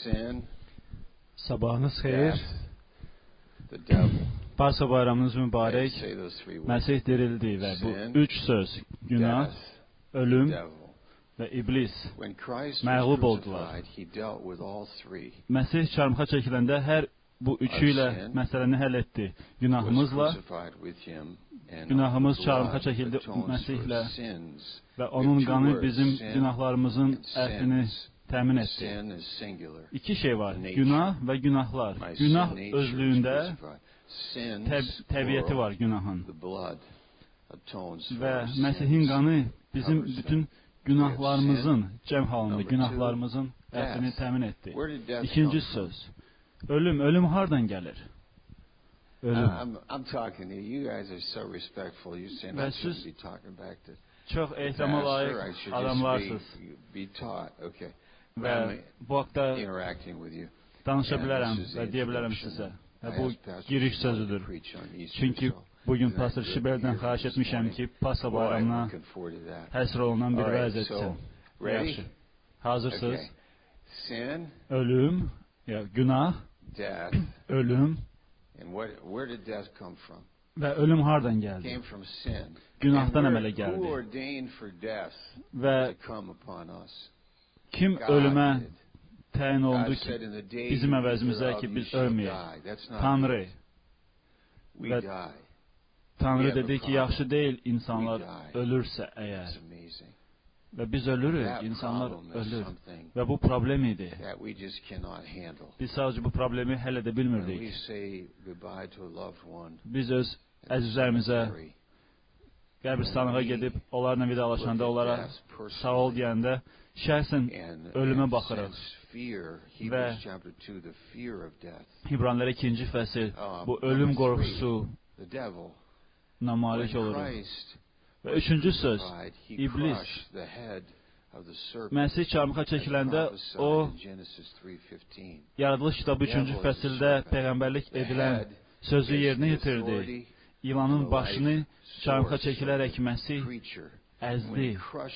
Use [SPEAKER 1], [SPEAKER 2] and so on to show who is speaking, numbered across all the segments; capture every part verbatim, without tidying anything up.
[SPEAKER 1] Sabahınız xeyir. Pasxa bayramınız mübarək. Məsih dirildi və bu üç söz, günah, ölüm və iblis məğlub oldular. Məsih çarmıxa çəkiləndə hər bu üçü ilə məsələni həll etdi. Günahımızla, günahımız çarmıxa çəkildi Məsihlə və onun qanı bizim günahlarımızın əhdini təmin etdi. İki şey var, günah və günahlar. Günah özlüyündə təb təbiəti var günahın. Və Məsihin qanı bizim bütün günahlarımızın cəm halında, günahlarımızın əhdini təmin etdi. İkinci söz, ölüm. Ölüm hardan gəlir? Ölüm. Və siz çox ehtirama layiq adamlarsınız. Və bu haqda danışa bilərəm və deyə bilərəm sizə. Və bu giriş sözüdür. Çünki bugün Pastor Şibeldən xahiş etmişəm ki, Pasxa bayramına həsr olunan bir vəz etsin. Yaxşı. Hazırsınız? Ölüm, ya, günah, ölüm və ölüm hardan gəldi? Günahdan əmələ gəldi. Və kim ölümə təyin oldu ki, bizim əvəzimizə ki, biz ölməyək? Tanrı. Və Tanrı dedi ki, yaxşı deyil insanlar ölürsə əgər. Və biz ölürük, insanlar ölür. Və bu problem idi. Biz sadəcə bu problemi həll edə bilmirdik. Biz öz əzizlərimizə qəbristanlığa gedib, onlarla vidalaşanda, onlara sağ ol deyəndə, şəxsən ölümə baxırıq. Və İbranilərə ikinci fəsil, bu ölüm qorxusuna malik oluruq. Və üçüncü söz, iblis. Məsih çarmıxa çəkiləndə o, Yaradılış kitabı üçüncü fəsildə peyğəmbərlik edilən sözü yerinə yetirdi. İlanın başını çarmıxa çəkilərək Məsih əzdi.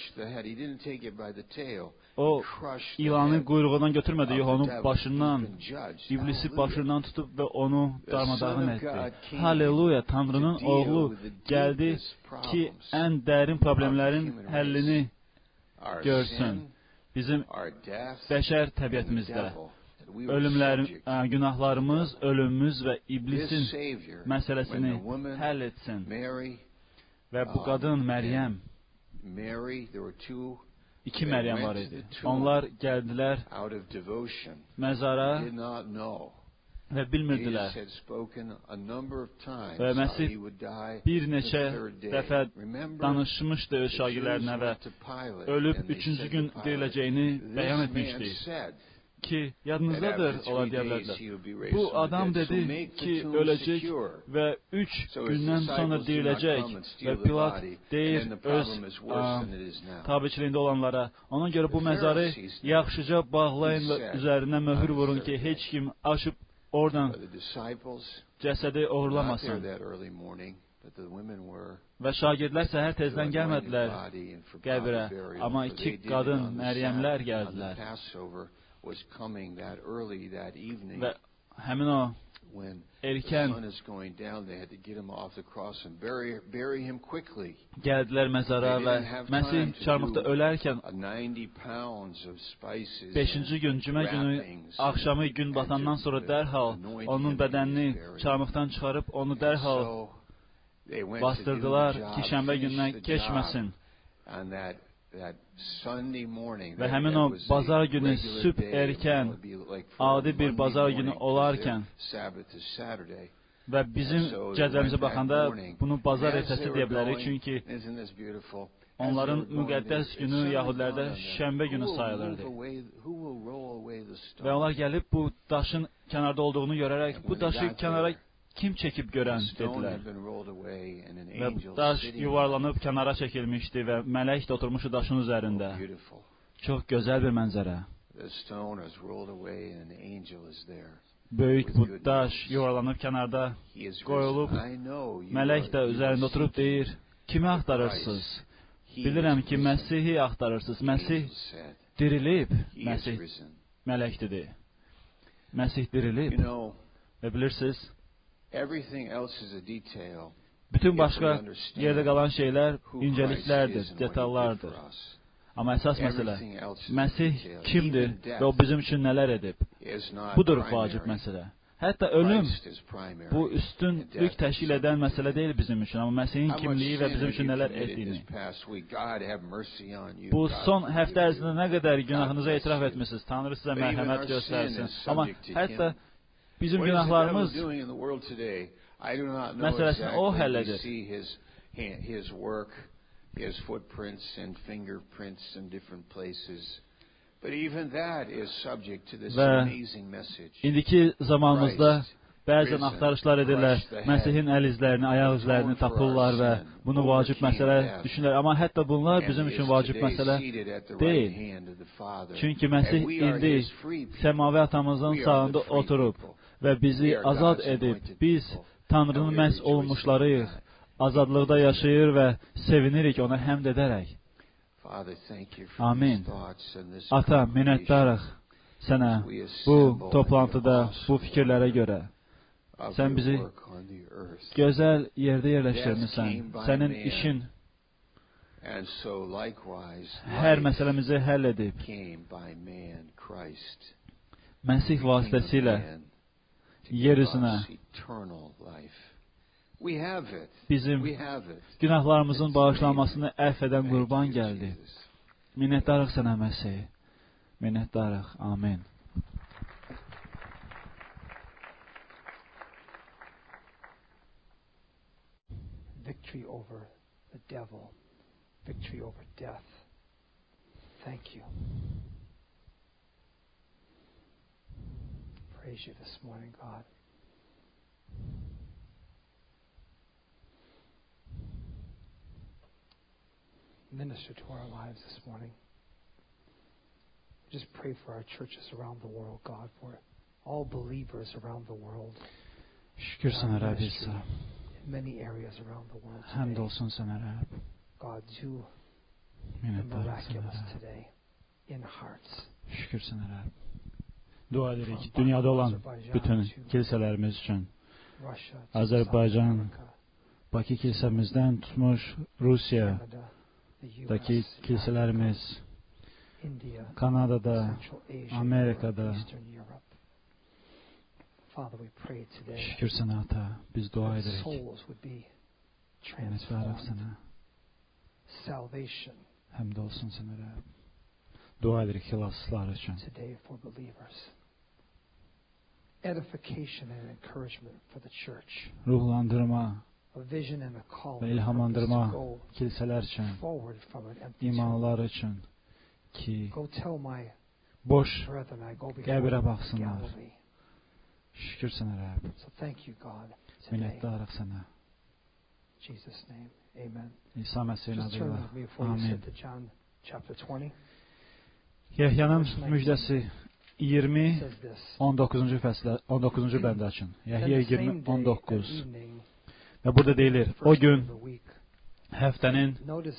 [SPEAKER 1] O, ilanı quyruğundan götürmədi, yox, onun başından, iblisi başından tutub və onu darmadağın etdi. Halleluya, Tanrının oğlu gəldi ki, ən dərin problemlərin həllini görsün. Bizim bəşər təbiətimizdə ölümlərin, günahlarımız, ölümümüz və iblisin məsələsini həll etsin. Və bu qadın Məryəm, İki Məryəm var idi. Onlar gəldilər məzara və bilmirdilər. Və Məsih bir neçə dəfə danışmışdı öz şagirdlərinə və ölüb üçüncü gün diriləcəyini bəyan etmişdi. Ki, yadınızdadır, onlar deyə bilərdilər. Bu adam dedi ki, öləcək və üç gündən sonra diriləcək və Pilat deyir öz tabiçiliyində olanlara, ona görə bu məzarı yaxşıca bağlayın və üzərinə möhür vurun ki, heç kim açıb oradan cəsədi oğurlamasın. Və şagirdlər səhər tezdən gəlmədilər qəbrə, amma iki qadın, Məryəmlər gəldilər. Və həmin o erkən gəldilər məzara və Məsih çarmıqda ölərkən beşinci gün, cümə günü, axşamı gün batandan sonra dərhal onun bədənini çarmıqdan çıxarıb onu dərhal bastırdılar ki, şənbə günündən keçməsin. Və həmin o bazar günü sübh erkən, adi bir bazar günü olarkən və bizim cədvəlimizə baxanda bunu bazar ertəsi deyə bilərik, çünki onların müqəddəs günü yahudilərdə şənbə günü sayılırdı. Və onlar gəlib bu daşın kənarda olduğunu görərək, bu daşı kənara kim çəkib görən, dedilər. Və daş yuvarlanıb kənara çəkilmişdi və mələk də oturmuşdu daşın üzərində. Çox gözəl bir mənzərə. Böyük bu daş yuvarlanıb kənarda qoyulub, mələk də üzərində oturub deyir, kimi axtarırsınız? Bilirəm ki, Məsihi axtarırsınız. Məsih dirilib, Məsih mələk dedi. Məsih dirilib.
[SPEAKER 2] You know,
[SPEAKER 1] və bilirsiniz,
[SPEAKER 2] everything else is a detail.
[SPEAKER 1] bütün başqa yerdə qalan şeylər incəliklərdir, detallardır. Amma əsas məsələ, Məsih kimdir və o bizim üçün nələr edib? Budur vacib məsələ. Hətta ölüm bu üstünlük təşkil edən məsələ deyil bizim üçün, amma Məsihin kimliyi və bizim üçün nələr etdiyini. Bu son həftə ərzində nə qədər günahınızı etiraf etmişsiniz, Tanrı sizə mərhəmət göstərsin. Amma hətta bizim günahlarımız məsələsini o həll edir.
[SPEAKER 2] His footprints and fingerprints in different places. But even that is subject to this amazing message.
[SPEAKER 1] İndiki zamanımızda bəzən axtarışlar edirlər, Məsihin əl izlərini, ayaq izlərini tapırlar və bunu vacib məsələ düşünürlər. Amma hətta bunlar bizim üçün vacib məsələ deyil. Çünki Məsih indi səmavi atamızın sağında oturub və bizi azad edib. Biz Tanrının məhz olunmuşlarıyıq. Azadlıqda yaşayır və sevinirik ona həmd edərək. Amin. Ata, minnətdarıq sənə bu toplantıda, bu fikirlərə görə. Sən bizi gözəl yerdə yerləşdirmişsən. Sənin işin hər məsələmizi həll edib. Məsih vasitəsilə yer üzünə bizim günahlarımızın bağışlanmasını əfv edən qurban gəldi. Minnətdarıq sənə Məsih. Minnətdarıq. Amin.
[SPEAKER 3] Victory over the devil. Victory over death. Thank you. Praise you this morning, God. Minister to our lives this morning. Just pray for our churches around the world, God, for all believers around the world.
[SPEAKER 1] Şükür sənə Rəbb İsa.
[SPEAKER 3] In many areas around the world
[SPEAKER 1] Həmd
[SPEAKER 3] today.
[SPEAKER 1] olsun sənə Rəbb.
[SPEAKER 3] God, do the miraculous today in hearts.
[SPEAKER 1] Şükür sənə Rəbb. Dua edirik dünyada olan bütün kilsələrimiz üçün. Azərbaycan, Bakı kilsəmizdən tutmuş Rusiya, daki kilselerimiz, Kanada'da, Amerika'da, şükür sana Ata, biz dua ederek, minnettarıq sana, həmd olsun sana Rəbb. Dua ederek xilaslar için. Ruhlandırma ve ilhamlandırma kiliseler için, imanlar için ki boş qəbirə baxsınlar. Şükür sənə Rəbb. Minnətdarıq sənə. İsa Məsihin adıyla. Amin. Yəhyanın müjdəsi iyirmi on doqquzuncu fəslə on doqquzuncu bəndə açın. Yəhya iyirmi on doqquz. Və burada deyilir, o gün həftənin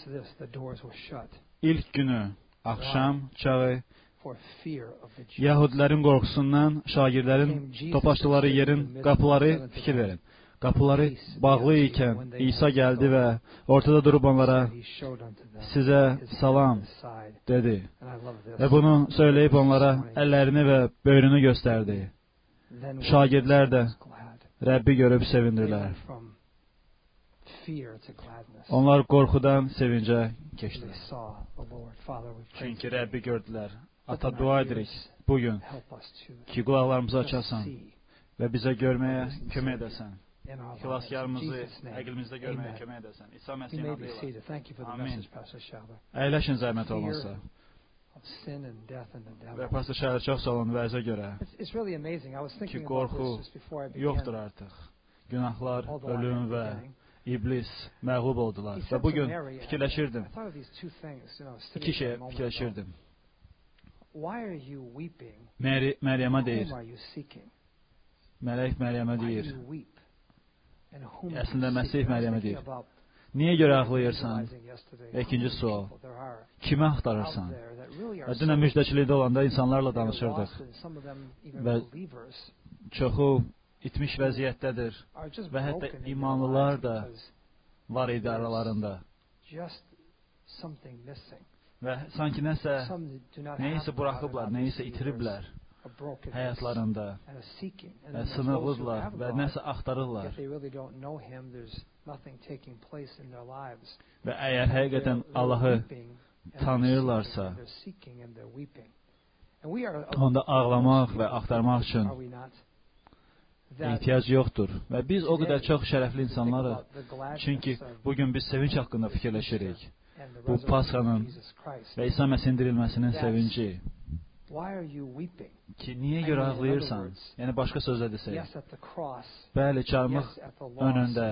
[SPEAKER 1] ilk günü, axşam çağı, Yahudilərin qorxusundan şagirdlərin toplaşdıqları yerin qapıları fikir verin. Qapıları bağlı ikən İsa gəldi və ortada durub onlara sizə salam dedi. Və bunu söyləyib onlara əllərini və böyrünü göstərdi. Şagirdlər də Rəbbi görüb sevindirlər. Onlar qorxudan sevincə keçdilər. Çünki Rəbbi gördülər. Ata, dua edirik bugün ki qulaqlarımızı açasan və bizə görməyə kömək edəsən. Xilaskarımızı əqlimizdə görməyə kömək edəsən. İsa Məsihin adıyla. Amin. Əyləşin zəhmət olmasa. Və Pastor Şəhər çox sağ olun vəzə görə ki qorxu yoxdur artıq. Günahlar, ölüm və İblis məğlub oldular. Və bugün fikirləşirdim. İki şey fikirləşirdim. Məryəmə deyir. Mələk Məryəmə deyir. Əslində Məsih Məryəmə deyir. Niyə görə ağlayırsan? İkinci sual. Kimi axtarırsan? Və dünən müjdəçilikdə olanda insanlarla danışırdıq. Və çoxu itmiş vəziyyətdədir. Və hətta imanlılar da var idi aralarında. Və sanki nəsə, nəyisə buraxıblar, nəyisə itiriblər həyatlarında. Və sınıqlıdırlar və nəsə axtarırlar. Və əgər həqiqətən Allahı tanıyırlarsa, onda ağlamaq və axtarmaq üçün ehtiyac yoxdur. Və biz o qədər çox şərəfli insanlarıq. Çünki bugün biz sevinç haqqında fikirləşirik. Bu Pasxanın və İsa Məsihin dirilməsinin sevinci. Ki, niyə görə ağlayırsan? Yəni, başqa sözlə desək. Bəli, çarmıq önündə.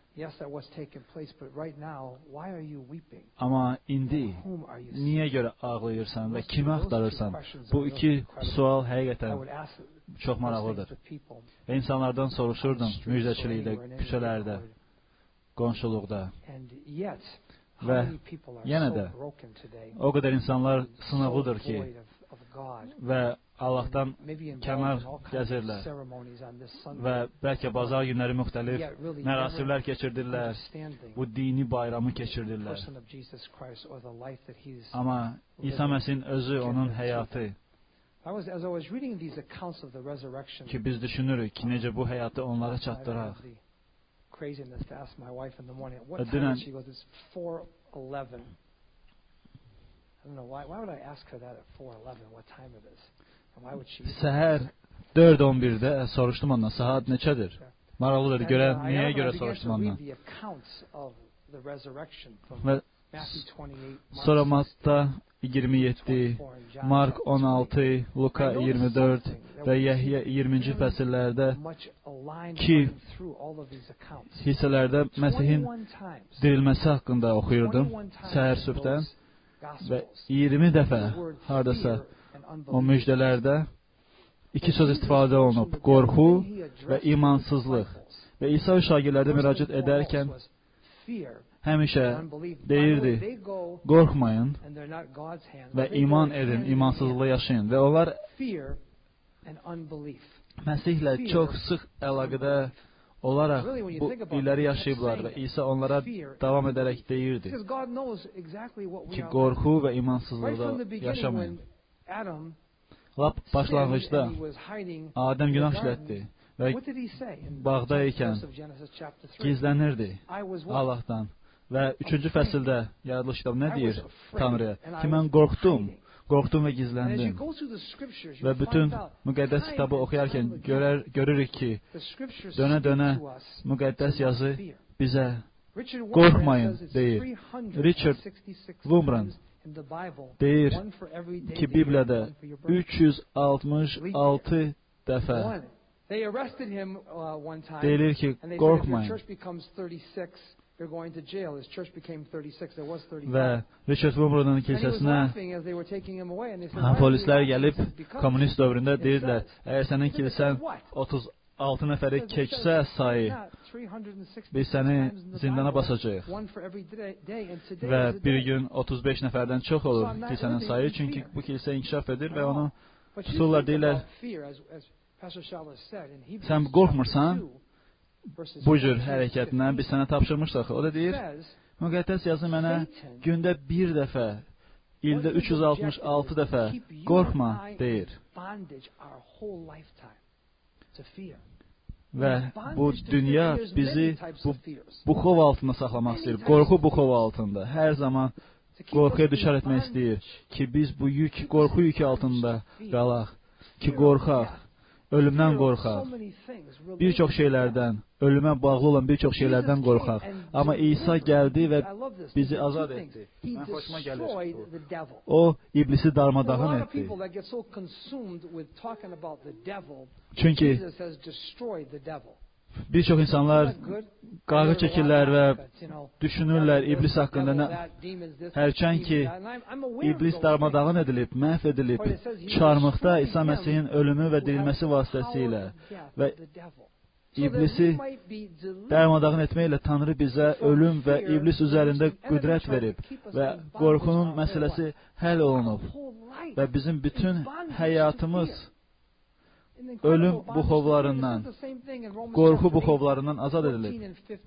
[SPEAKER 1] Amma indi niyə görə ağlayırsan və kimi axtarırsan? Bu iki sual həqiqətən çox maraqlıdır. Və insanlardan soruşurdum müjdəçilikdə, küçələrdə, qonşuluqda. Və yenə də o qədər insanlar sınıqlıdır ki, və Allahdan kənar gəzirlər və bəlkə bazar günləri müxtəlif mərasimlər keçirdirlər, bu dini bayramı keçirdirlər. Amma İsa Məsihin özü, onun həyatı ki, biz düşünürük ki, necə bu həyatı onlara çatdıraq. Dünən səhər dörd on birdə soruşdum ondan, saat neçədir? Maraqlıdır, görə, niyə görə soruşdum ondan? Və sonra Matta iyirmi yeddi, Mark on altı, Luka iyirmi dörd və Yəhya iyirminci fəsillərdə ki, hissələrdə Məsihin dirilməsi haqqında oxuyurdum səhər sübhdən və iyirmi dəfə hardasa o müjdələrdə iki söz istifadə olunub, qorxu və imansızlıq. Və İsa şagirdlərə müraciət edərkən həmişə deyirdi, qorxmayın və iman edin, imansızlığı yaşayın. Və onlar Məsihlə çox sıx əlaqədə olaraq bu illəri yaşayıblar və İsa onlara davam edərək deyirdi ki, qorxu və imansızlıqda yaşamayın. Lap başlanğıcda Adəm günah işlətdi və bağda ikən gizlənirdi Allahdan. Və üçüncü fəsildə Yaradılış kitabı nə deyir Tanrıya? Ki, mən qorxdum, qorxdum və gizləndim. Və bütün müqəddəs kitabı oxuyarkən görər, görürük ki, dönə-dönə müqəddəs yazı bizə qorxmayın deyir. Richard Wurmbrand deyir ki, Bibliyada üç yüz altmış altı dəfə deyilir ki, qorxmayın. Və Richard Wurmbrandın kilsəsinə polislər gəlib kommunist dövründə deyirlər, əgər sənin kilsən otuz altı nəfəri keçsə sayı, biz səni zindana basacağıq. Və bir gün otuz beş nəfərdən çox olur kilsənin sayı, çünki bu kilsə inkişaf edir və onu tuturlar, deyirlər, sən qorxmursan, bu cür hərəkətindən biz sənə tapşırmışdıq. O da deyir, müqəddəs yazı mənə gündə bir dəfə, ildə üç yüz altmış altı dəfə qorxma deyir. Və bu dünya bizi bu buxov altında saxlamaq istəyir. Qorxu buxov altında. Hər zaman qorxuya düşər etmək istəyir ki, biz bu yük, qorxu yükü altında qalaq, ki, qorxaq. Ölümdən qorxaq. Bir çox şeylərdən, ölümə bağlı olan bir çox şeylərdən qorxaq. Amma İsa gəldi və bizi azad etdi. Mən xoşuma gəlir bu. O, iblisi darmadağın etdi. Çünki bir çox insanlar qağı çəkirlər və düşünürlər iblis haqqında. Nə, hərçən ki, iblis darmadağın edilib, məhv edilib, çarmıqda İsa Məsihin ölümü və dirilməsi vasitəsilə və iblisi darmadağın etməklə Tanrı bizə ölüm və iblis üzərində qüdrət verib və qorxunun məsələsi həll olunub və bizim bütün həyatımız ölüm buxovlarından, qorxu buxovlarından azad edilib.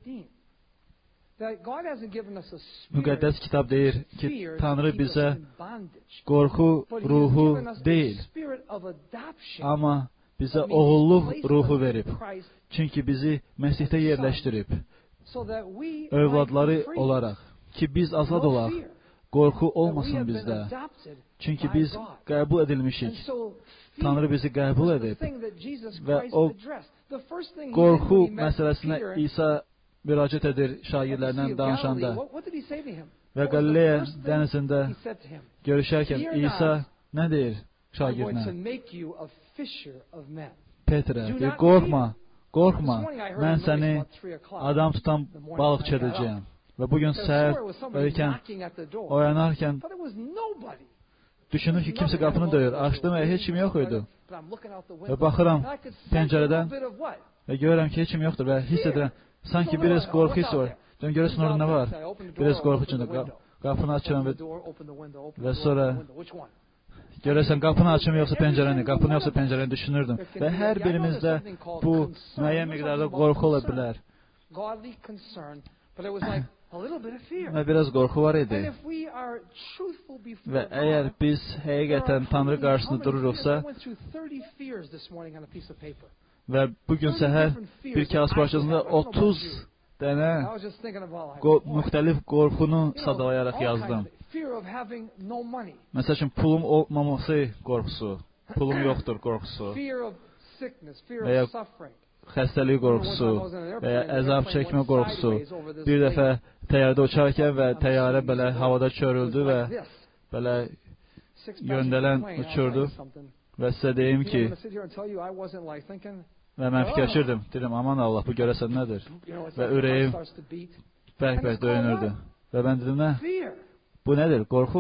[SPEAKER 1] Müqəddəs kitab deyir ki, Tanrı bizə qorxu ruhu deyil, amma bizə oğulluq ruhu verib. Çünki bizi Məsihdə yerləşdirib. Övladları olaraq ki, biz azad olaq. Qorxu olmasın bizdə. Çünki biz qəbul edilmişik. Tanrı bizi qəbul edib. Və o qorxu məsələsinə İsa müraciət edir şagirdlərlə danışanda. Və Qalileya dənizində görüşərkən İsa nə deyir şagirdinə? Petrə, deyir, qorxma, qorxma, mən səni adam tutan balıqçı edəcəyəm. Və bugün səhər öykən, oyanarkən düşünür ki, kimsə qapını döyür. Açdım və heç kim yox idi. Və baxıram pəncərədən və görürəm ki, heç kim yoxdur və hiss edirəm, sanki biraz qorxu hissi var. Dön görürsən orada nə var? Biraz qorxu içində. Qapını açıram və, və sonra görürsən qapını açım yoxsa pəncərəni, qapını yoxsa pəncərəni düşünürdüm. Və hər birimizdə bu müəyyən miqdarda qorxu ola bilər. Və biraz qorxu var idi. Və əgər biz həqiqətən Tanrı qarşısında dururuqsa və bugün səhər bir kağız parçasında otuz dənə müxtəlif qorxunu sadalayaraq yazdım. Məsəl üçün, pulum olmaması qorxusu, pulum yoxdur qorxusu və ya xəstəlik qorxusu və ya əzab çəkmə qorxusu. Bir dəfə təyyarədə uçarkən və təyyarə belə havada çörüldü və belə yöndələn uçurdu və sizə deyim ki, və mən fikirləşirdim, dedim, aman Allah, bu görəsən nədir? Və ürəyim bərk-bərk döyünürdü. Və mən dedim, nə? Bu nədir? Qorxu.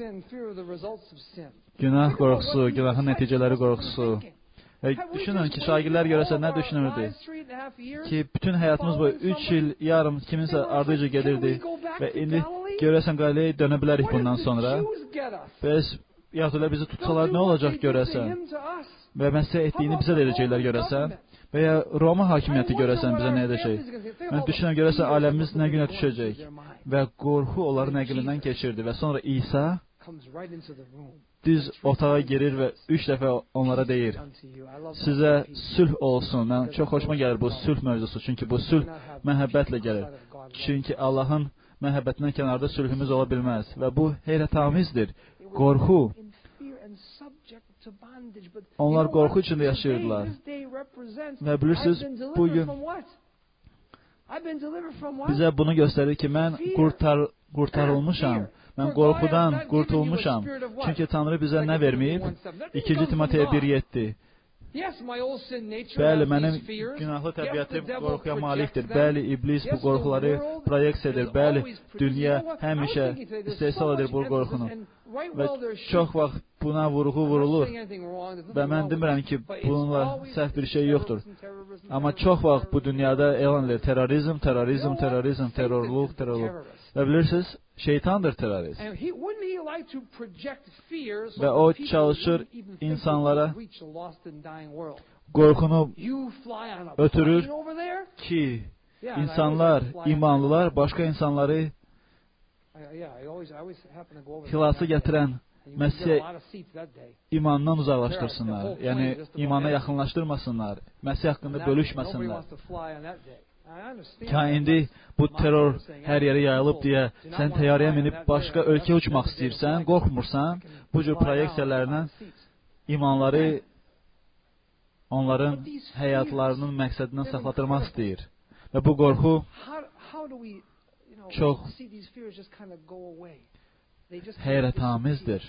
[SPEAKER 1] Günah qorxusu, günahın nəticələri qorxusu. Və düşünün ki, şagirdlər görəsə nə düşünürdü? Ki, bütün həyatımız boyu üç il yarım kiminsə ardıcı gedirdi və indi görəsən Qalileyə dönə bilərik bundan sonra. Bəs yahudilər bizi tutsalar nə olacaq görəsən? Və məsələ etdiyini bizə də edəcəklər görəsən? Və ya Roma hakimiyyəti görəsən bizə nə edəcək? Mən düşünürəm görəsən aləmimiz nə günə düşəcək? Və qorxu onların əqlindən keçirdi və sonra İsa düz otağa girir və üç dəfə onlara deyir, sizə sülh olsun. Mən çox xoşuma gəlir bu sülh mövzusu, çünki bu sülh məhəbbətlə gəlir. Çünki Allahın məhəbbətindən kənarda sülhümüz ola bilməz. Və bu heyrətamizdir. Qorxu. Onlar qorxu içində yaşayırdılar. Və bilirsiniz, bugün bizə bunu göstərir ki, mən qurtar, qurtarılmışam. Mən qorxudan qurtulmuşam. Çünki Tanrı bizə nə verməyib? ikinci Timoteyə bir yeddi. Bəli, mənim günahlı təbiətim qorxuya malikdir. Bəli, iblis bu qorxuları proyeksiya edir. Bəli, dünya həmişə istehsal edir bu qorxunu. Və çox vaxt buna vurğu vurulur. Və mən demirəm ki, bununla səhv bir şey yoxdur. Amma çox vaxt bu dünyada elan edilir. Terrorizm, terrorizm, terrorizm, terrorluq, terrorluq. Və bilirsiniz, şeytandır terrorist. Və o çalışır insanlara qorxunu ötürür ki, insanlar, imanlılar, başqa insanları xilası gətirən Məsihə imandan uzaqlaşdırsınlar. Yəni, imana yaxınlaşdırmasınlar. Məsih haqqında bölüşməsinlər. Ki, indi bu terror hər yerə yayılıb deyə sən təyyarəyə minib başqa ölkəyə uçmaq istəyirsən, qorxmursan, bu cür proyeksiyalarla imanları onların həyatlarının məqsədindən saxlatdırmaq istəyir. Və bu qorxu çox heyrətamizdir.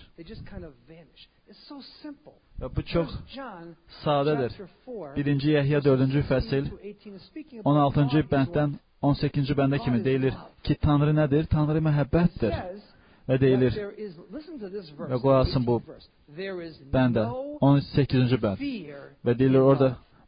[SPEAKER 1] Və bu çox sadədir. birinci Yəhya dördüncü fəsil on altıncı bənddən on səkkizinci bəndə kimi deyilir ki, Tanrı nədir? Tanrı məhəbbətdir. Və deyilir, və qoyasın bu bəndə, on səkkizinci bənd. Və deyilir orada,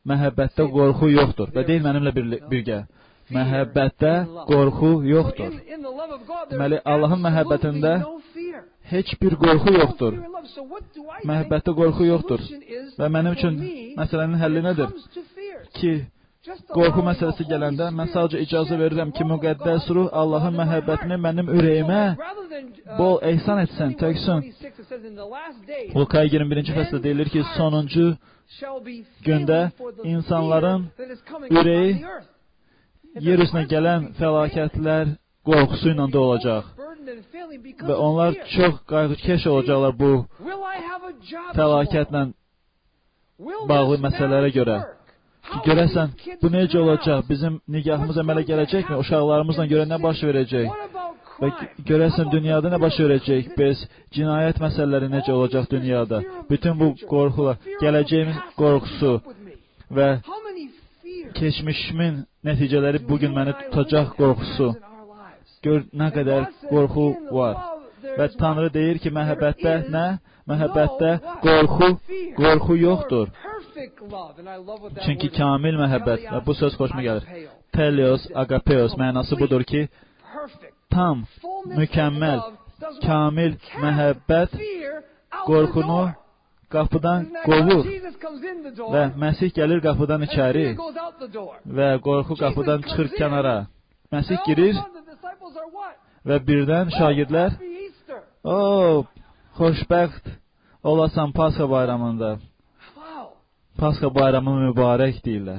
[SPEAKER 1] məhəbbətdə qorxu yoxdur. Və deyil mənimlə birgə. Məhəbbətdə qorxu yoxdur. Deməli, Allahın məhəbbətində heç bir qorxu yoxdur. Məhəbbətdə qorxu yoxdur. Və mənim üçün məsələnin həlli nədir? Ki, qorxu məsələsi gələndə mən sadəcə icazə verirəm ki, müqəddəs ruh Allahın məhəbbətini mənim ürəyimə bol ehsan etsin, töksün. Luka iyirmi birinci fəslə deyilir ki, sonuncu gündə insanların ürəyi yer üzünə gələn fəlakətlər qorxusu ilə də olacaq. Və onlar çox qayğıkeş olacaqlar bu fəlakətlə bağlı məsələlərə görə. Ki, görəsən, bu necə olacaq? Bizim nigahımız əmələ gələcəkmi? Uşaqlarımızla görə nə baş verəcək? Və görəsən, dünyada nə baş verəcək? Biz cinayət məsələləri necə olacaq dünyada? Bütün bu qorxular, gələcəyimin qorxusu və keçmişimin nəticələri bugün məni tutacaq qorxusu. Gör, nə qədər qorxu var. Və Tanrı deyir ki, məhəbbətdə nə? Məhəbbətdə qorxu, qorxu yoxdur. Çünki kamil məhəbbət, və bu söz xoşuma gəlir. Telios, agapeos mənası budur ki, tam, mükəmməl, kamil məhəbbət qorxunu qapıdan qovur və Məsih gəlir qapıdan içəri və qorxu qapıdan çıxır kənara. Məsih girir və birdən şagirdlər, o, xoşbəxt olasan Pasxa bayramında. Pasxa bayramı mübarək deyirlər.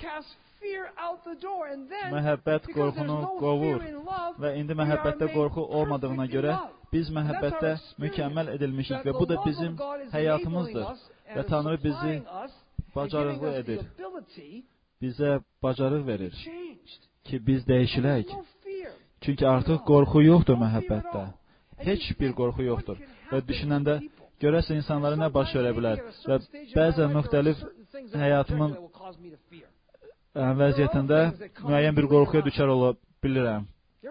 [SPEAKER 1] Məhəbbət qorxunu qovur və indi məhəbbətdə qorxu olmadığına görə biz məhəbbətdə mükəmməl edilmişik və bu da bizim həyatımızdır və Tanrı bizi bacarıqlı edir. Bizə bacarıq verir ki, biz dəyişilək. Çünki artıq qorxu yoxdur məhəbbətdə. Heç bir qorxu yoxdur. Və düşünəndə görəsə insanlara nə baş verə bilər və bəzən müxtəlif həyatımın vəziyyətində müəyyən bir qorxuya düşər ola bilirəm.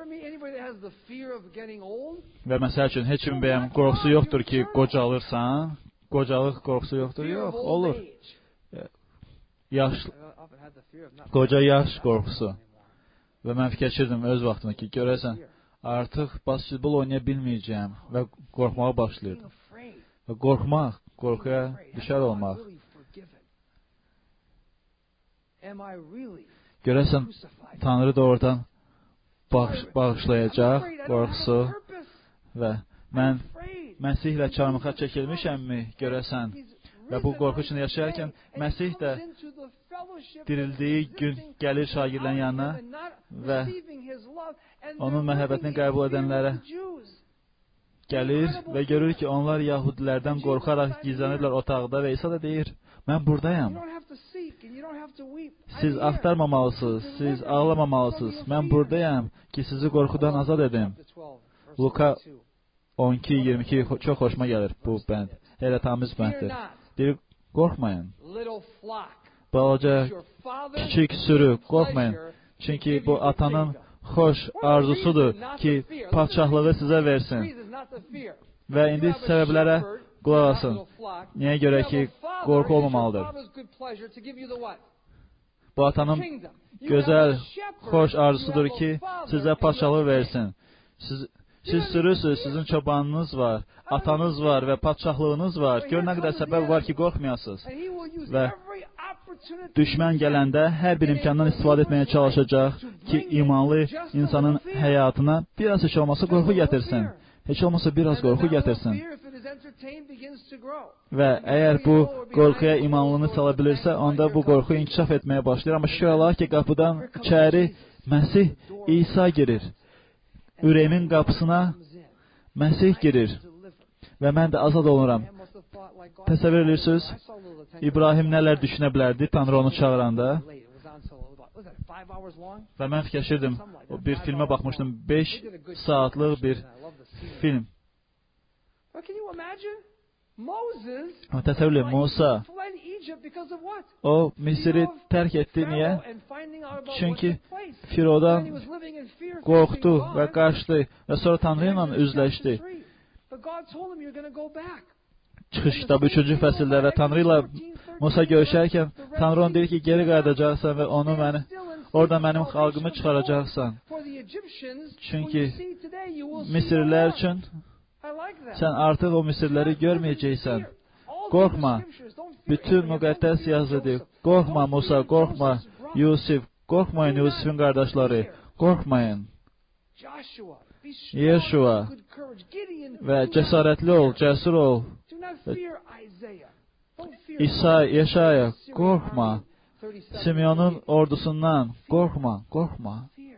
[SPEAKER 1] Və məsəl üçün, heç kimin bəyəm qorxusu yoxdur ki, qocalırsan, qocalıq qorxusu yoxdur, yox, olur. Yaş, qoca yaş qorxusu. Və mən fikirləşirdim öz vaxtında ki, görəsən, artıq basketbol oynaya bilməyəcəyəm və qorxmağa başlayırdım. Və qorxmaq, qorxuya düşər olmaq. Görəsən, Tanrı da oradan bağış, bağışlayacaq qorxusu və mən Məsihlə çarmıxa çəkilmişəmmi, görəsən, və bu qorxu içində yaşayarkən Məsih də dirildiyi gün gəlir şagirdlərin yanına və onun məhəbbətini qəbul edənlərə gəlir və görür ki, onlar yahudilərdən qorxaraq gizlənirlər otaqda və İsa da deyir, mən buradayam. Siz axtarmamalısınız, siz ağlamamalısınız. Mən buradayam ki, sizi qorxudan azad edim. Luka on iki iyirmi iki çox xoşuma gəlir bu bənd. Elə tamiz bənddir. Deyir, qorxmayın. Balaca, kiçik sürü, qorxmayın. Çünki bu atanın xoş arzusudur ki, padşahlığı sizə versin. Və indi səbəblərə qulaq asın. Niyə görə ki, qorxu olmamalıdır. Bu atanın gözəl, xoş arzusudur ki, sizə padşahlığı versin. Siz, siz sürüsünüz, sizin çobanınız var, atanız var və padşahlığınız var. Gör nə qədər səbəb var ki, qorxmayasınız. Və düşmən gələndə hər bir imkandan istifadə etməyə çalışacaq ki, imanlı insanın həyatına biraz heç olmasa qorxu gətirsin. Heç olmasa biraz qorxu gətirsin. Və əgər bu qorxuya imanlını sala bilirsə, onda bu qorxu inkişaf etməyə başlayır. Amma şükür Allah ki, qapıdan içəri Məsih İsa girir. Ürəyimin qapısına Məsih girir. Və mən də azad oluram. Təsəvvür edirsiniz, İbrahim nələr düşünə bilərdi Tanrı onu çağıranda. Və mən fikirləşirdim, bir filmə baxmışdım, beş saatlıq bir film. Təsəvvür edin, Musa, o Misiri tərk etdi, niyə? Çünki Firodan qorxdu və qaçdı və sonra Tanrı ilə üzləşdi. Çıxış kitabı üçüncü fəsildə və Tanrı ilə Musa görüşərkən Tanrı ona deyir ki, geri qayıdacaqsan və onu məni, orada mənim xalqımı çıxaracaqsan. Çünki Misirlər üçün sən artıq o Misirləri görməyəcəksən. Qorxma. Bütün müqəddəs yazıdır. Qorxma Musa, qorxma Yusif, qorxmayın Yusifin qardaşları, qorxmayın. Yeşua və cəsarətli ol, cəsur ol. İsa, Yeşaya, qorxma. Simeonun ordusundan, qorxma, qorxma.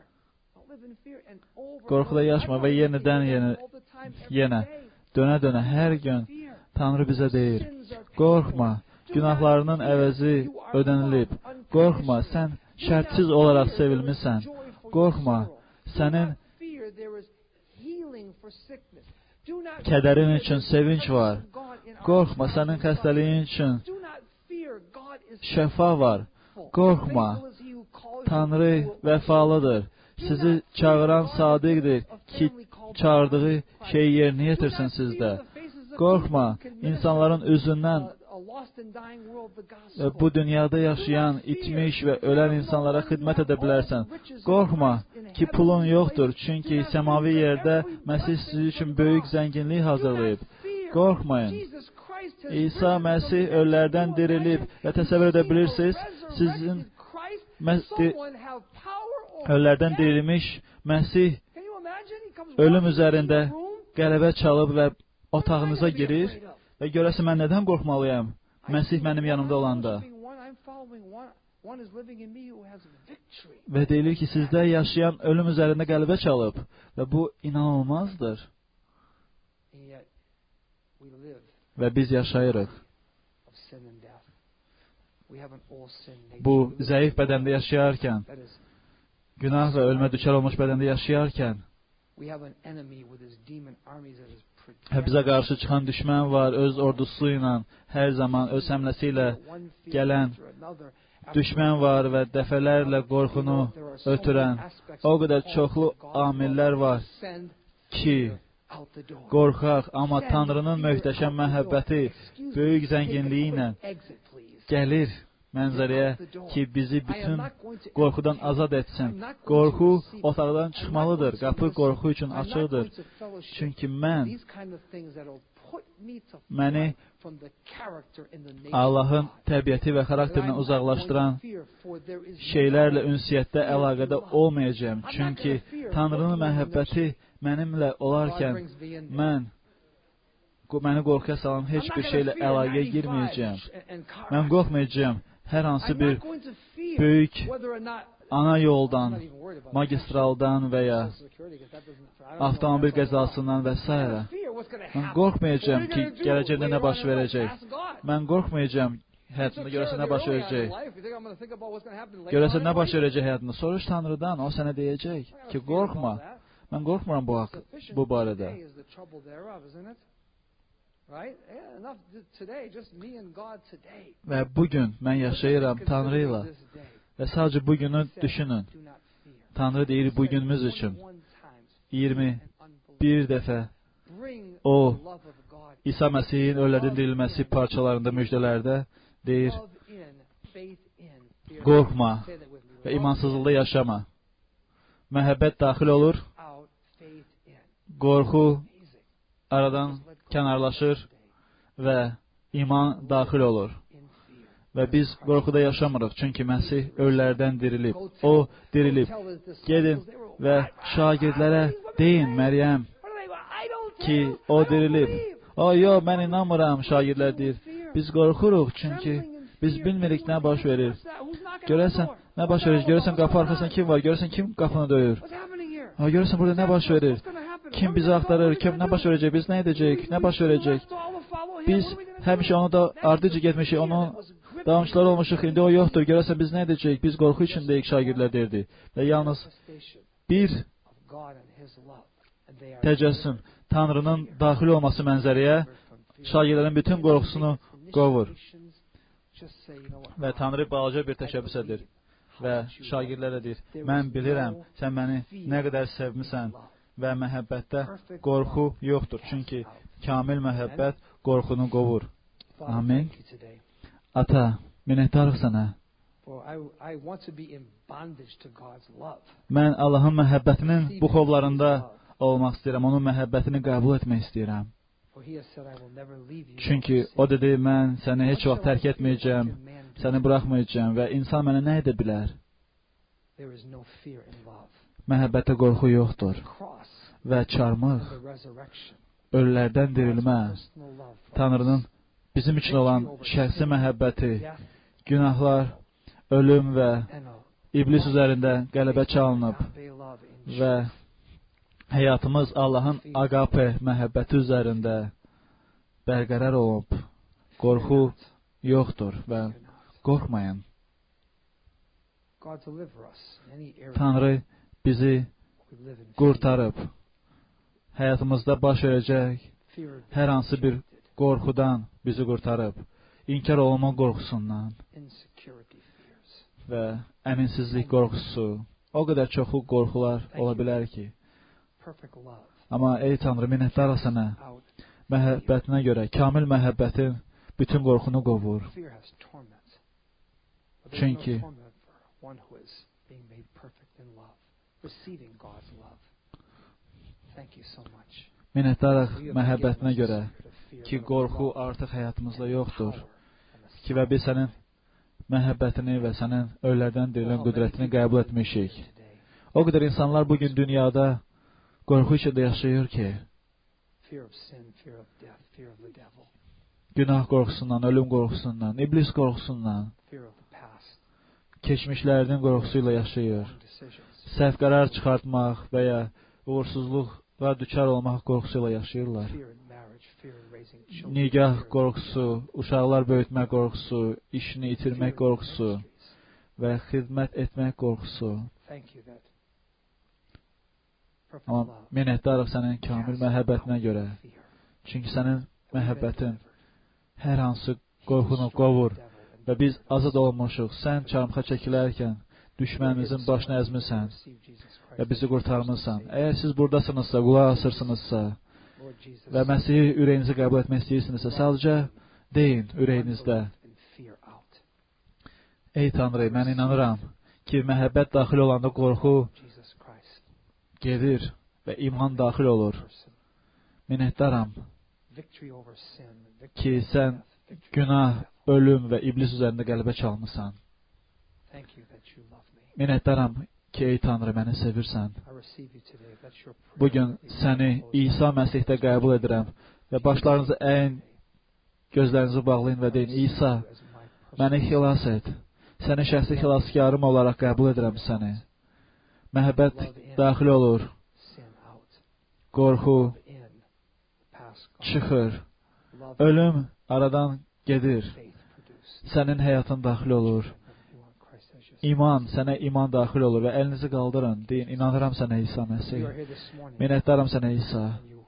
[SPEAKER 1] Qorxuda yaşma və yenidən yeni, yenə, dönə-dönə hər gün Tanrı bizə deyir, qorxma, günahlarının əvəzi ödənilib. Qorxma, sən şərtsiz olaraq sevilmisən. Qorxma, sənin kədərin üçün sevinç var. Qorxma, sənin xəstəliyin üçün şəfa var. Qorxma, Tanrı vəfalıdır. Sizi çağıran sadiqdir ki, çağırdığı şeyi yerinə yetirsin sizdə. Qorxma, insanların üzündən bu dünyada yaşayan, itmiş və ölən insanlara xidmət edə bilərsən. Qorxma ki, pulun yoxdur, çünki səmavi yerdə Məsih sizi üçün böyük zənginlik hazırlayıb. Qorxmayın. İsa Məsih ölülərdən dirilib və təsəvvür edə bilirsiniz, sizin ölülərdən dirilmiş Məsih ölüm üzərində qələbə çalıb və otağınıza girir və görəsə mən nədən qorxmalıyam? Məsih mənim yanımda olanda. Və deyilir ki, sizdə yaşayan ölüm üzərində qələbə çalıb və bu inanılmazdır. Və biz yaşayırıq. Bu zəif bədəndə yaşayarkən, günah və ölmə düçar olmuş bədəndə yaşayarkən, bizə qarşı çıxan düşmən var, öz ordusu ilə, hər zaman öz həmləsi ilə gələn düşmən var və dəfələrlə qorxunu ötürən o qədər çoxlu amillər var ki, qorxaq, amma Tanrının möhtəşəm məhəbbəti, böyük zənginliyi ilə gəlir mənzərəyə ki, bizi bütün qorxudan azad etsin. Qorxu otaqdan çıxmalıdır. Qapı qorxu üçün açıqdır. Çünki mən, məni Allahın təbiəti və xarakterindən uzaqlaşdıran şeylərlə ünsiyyətdə, əlaqədə olmayacağım. Çünki Tanrının məhəbbəti mənimlə olarkən, mən məni qorxuya salan heç bir şeylə əlaqəyə girməyəcəyim. Mən qorxmayacağım. Hər hansı bir böyük ana yoldan, magistraldan və ya avtomobil qəzasından və s. Mən qorxmayacağım ki, gələcəkdə nə baş verəcək. Mən qorxmayacağım həyatında görəsə nə baş verəcək. Görəsə nə baş verəcək həyatında. Soruş Tanrıdan, o sənə deyəcək ki, qorxma. Mən qorxmuram bu, bu barədə. Və bugün mən yaşayıram Tanrı ilə və sadəcə bugünü düşünün. Tanrı deyir bugünümüz üçün iyirmi bir dəfə o İsa Məsihin ölülərdən dirilməsi parçalarında, müjdələrdə deyir, qorxma və imansızlıqda yaşama. Məhəbbət daxil olur, qorxu aradan kənarlaşır və iman daxil olur. Və biz qorxuda yaşamırıq, çünki Məsih ölülərdən dirilib. O dirilib. Gedin və şagirdlərə deyin, Məryəm, ki, o dirilib. O, yox, mən inanmıram, şagirdlər deyir. Biz qorxuruq, çünki biz bilmirik nə baş verir. Görəsən, nə baş verir? Görəsən, qapı arxasında kim var? Görəsən, kim qapını döyür? O, görəsən, burada nə baş verir? Kim bizi axtarır? Kim, nə baş verəcək? Biz nə edəcəyik? Nə baş verəcək? Biz həmişə onu da ardıcı getmişik, onun davamçıları olmuşuq, indi o yoxdur. Görəsən, biz nə edəcəyik? Biz qorxu içindəyik, şagirdlər deyirdi. Və yalnız bir təcəssüm, Tanrının daxil olması mənzərəyə şagirdlərin bütün qorxusunu qovur. Və Tanrı balaca bir təşəbbüs edir. Və şagirdlərə deyir, mən bilirəm, sən məni nə qədər sevmisən və məhəbbətdə qorxu yoxdur. Çünki kamil məhəbbət qorxunu qovur. Amin. Ata, Minnətdarıq sənə. Mən Allahın məhəbbətinin bu xovlarında olmaq istəyirəm. Onun məhəbbətini qəbul etmək istəyirəm. Çünki o dedi, mən səni heç vaxt tərk etməyəcəm, səni buraxmayacağım və insan mənə nə edə bilər? Məhəbbətə qorxu yoxdur. Və çarmıq, ölülərdən dirilmə, Tanrının bizim üçün olan şəxsi məhəbbəti, günahlar, ölüm və iblis üzərində qələbə çalınıb və həyatımız Allahın agape məhəbbəti üzərində bərqərar olub. Qorxu yoxdur və qorxmayın. Tanrı bizi qurtarıb. Həyatımızda baş verəcək hər hansı bir qorxudan bizi qurtarıb. İnkar olunma qorxusundan və əminsizlik qorxusu. O qədər çoxlu qorxular ola bilər ki. Amma ey Tanrı, minnətdarıq sənə. Məhəbbətinə görə, kamil məhəbbətin bütün qorxunu qovur. Çünki minnətdarıq məhəbbətinə görə ki, qorxu artıq həyatımızda yoxdur. Ki, və biz sənin məhəbbətini və sənin ölülərdən dirilən qüdrətini qəbul etmişik. O qədər insanlar bugün dünyada qorxu içində yaşayır ki, günah qorxusundan, ölüm qorxusundan, iblis qorxusundan, keçmişlərinin qorxusuyla yaşayır. Səhv qərar çıxartmaq və ya uğursuzluqla düçar olmaq qorxusuyla yaşayırlar. Nigah qorxusu, uşaqlar böyütmək qorxusu, işini itirmək qorxusu və xidmət etmək qorxusu. Amma minnətdarıq sənin kamil məhəbbətinə görə. Çünki sənin məhəbbətin hər hansı qorxunu qovur və biz azad olmuşuq. Sən çarmıxa çəkilərkən düşmənimizin başını əzmirsən və bizi qurtarmırsan. Əgər siz buradasınızsa, qulaq asırsınızsa və Məsihi ürəyinizi qəbul etmək istəyirsinizsə, sadəcə deyin ürəyinizdə. Ey Tanrı, mən inanıram ki, məhəbbət daxil olanda qorxu gedir və iman daxil olur. Minnətdaram ki, sən günah, ölüm və iblis üzərində qələbə çalmısan. Minnətdaram ki, ey Tanrı, məni sevirsən. Bugün səni İsa Məsihdə qəbul edirəm və başlarınızı əyin, gözlərinizi bağlayın və deyin, İsa, məni xilas et. Səni şəxsi xilaskarım olaraq qəbul edirəm səni. Məhəbbət daxil olur. Qorxu çıxır. Ölüm aradan gedir. Sənin həyatın daxil olur. İman, sənə iman daxil olur və əlinizi qaldırın. Deyin, inanıram sənə İsa Məsih. Minnətdaram sənə İsa.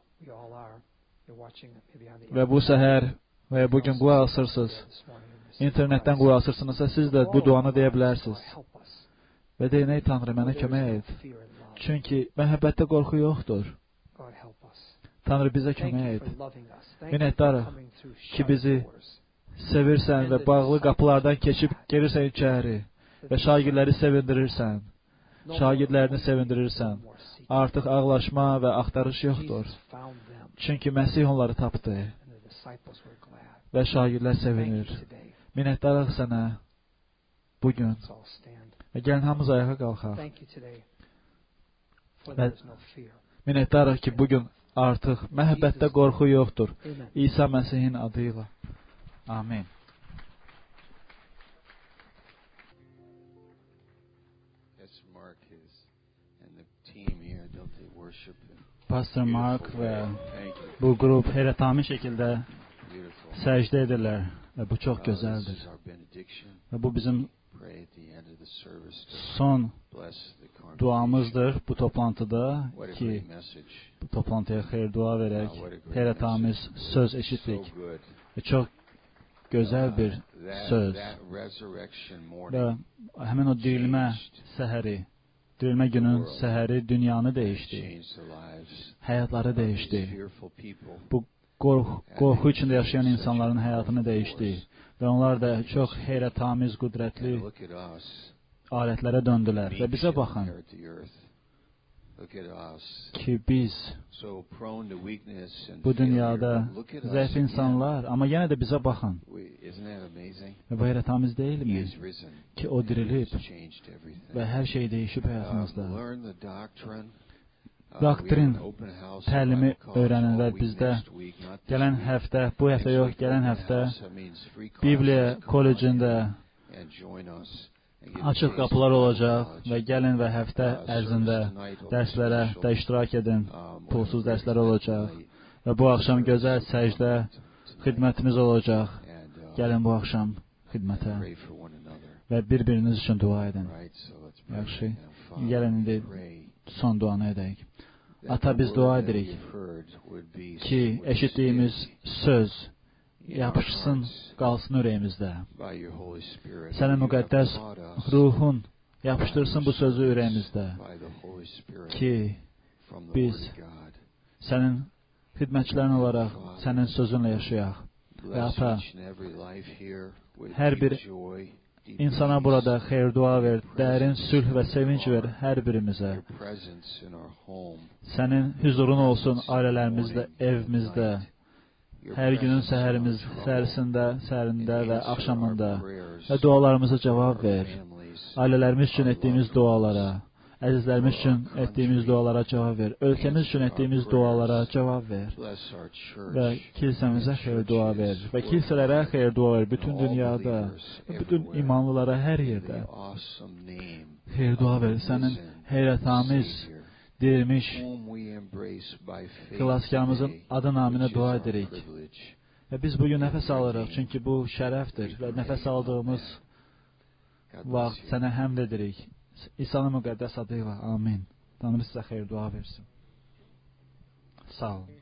[SPEAKER 1] Və bu səhər və bugün qulaq asırsınız. İnternetdən qulaq asırsınızsa, siz də bu duanı deyə bilərsiniz. Və deyin, ey Tanrı, mənə kömək et. Çünki məhəbbətdə qorxu yoxdur. Tanrı, bizə kömək et. Minnətdarıq ki, bizi sevirsən və bağlı qapılardan keçib gelirsən içəri və şagirdləri sevindirirsən. Şagirdlərini sevindirirsən. Artıq ağlaşma və axtarış yoxdur. Çünki Məsih onları tapdı və şagirdlər sevinir. Minnətdarıq sənə bugün. Və gəlin hamımız ayağa qalxaq. Və minnətdarıq ki, bugün artıq məhəbbətdə qorxu yoxdur. İsa Məsihin adı ilə. Amin. Pastor Mark və bu qrup heyrətamiz şəkildə səcdə edirlər və bu çox gözəldir. Və bu bizim son duamızdır bu toplantıda ki, bu toplantıya xeyir dua verək, heyrətamiz söz eşitdik və çox gözəl bir söz və həmin o dirilmə səhəri, dirilmə günün səhəri dünyanı dəyişdi, həyatları dəyişdi. Bu qorx, qorxu içində yaşayan insanların həyatını dəyişdi və onlar da çox heyrətamiz, qüdrətli alətlərə döndülər. Və bizə baxın ki, biz bu dünyada zəif insanlar, amma yenə də bizə baxın. Və bu heyrətamiz deyilmi? Ki, o dirilib və hər şey dəyişib həyatımızda. Doktrin təlimi öyrənin və bizdə gələn həftə, bu həftə yox, gələn həftə Bibliya kollecində açıq qapılar olacaq və gəlin və həftə ərzində dərslərə də iştirak edin. Pulsuz dərslər olacaq və bu axşam gözəl səcdə xidmətimiz olacaq. Gəlin bu axşam xidmətə və bir-biriniz üçün dua edin. Yaxşı, gəlin indi son duanı edək. Ata, biz dua edirik ki, eşitdiyimiz söz yapışsın, qalsın ürəyimizdə. Sənin müqəddəs ruhun yapışdırsın bu sözü ürəyimizdə ki, biz sənin xidmətçilərin olaraq sənin sözünlə yaşayaq. Və ata, hər bir insana burada xeyir dua ver, dərin sülh və sevinç ver hər birimizə. Sənin huzurun olsun ailələrimizdə, evimizdə, hər günün səhərimiz, səhərisində, səhərində və axşamında və dualarımıza cavab ver. Ailələrimiz üçün etdiyimiz dualara, əzizlərimiz üçün etdiyimiz dualara cavab ver. Ölkəmiz üçün etdiyimiz dualara cavab ver. Və kilsəmizə xeyir dua ver. Və kilsələrə xeyir dua ver. Bütün dünyada, bütün imanlılara hər yerdə xeyir dua ver. Sənin heyrətamiz, dirilmiş xilaskarımızın adı naminə dua edirik. Və biz bugün nəfəs alırıq, çünki bu şərəfdir və nəfəs aldığımız vaxt sənə həmd edirik. İsa'nın müqəddəs adıyla. Amin. Tanrı sizə xeyir dua versin. Sağ olun.